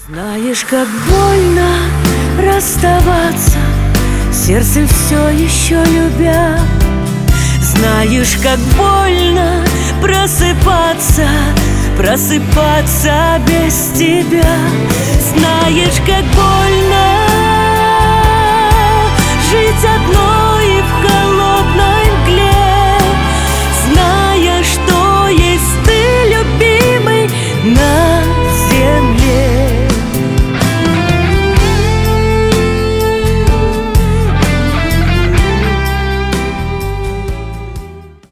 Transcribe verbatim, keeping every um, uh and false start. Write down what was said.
Знаешь, как больно расставаться, сердцем все еще любя. Знаешь, как больно просыпаться, просыпаться без тебя. Знаешь, как больно